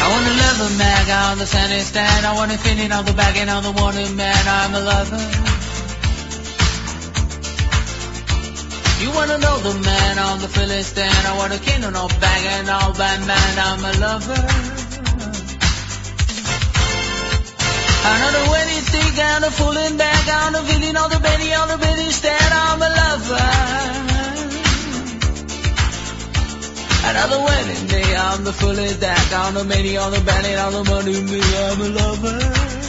I want to love a mag on the sunny stand. I want to fit in on the bag and on the wanted man. I'm a lover. You wanna know the man on the Philistine? I want a king on all bag and all bad man. I'm a lover. Another wedding stick and a fooling bag on the feeling on the Betty stand. I'm a lover. Another wedding day on the fullest deck on the many on the belly on the money me. I'm a lover.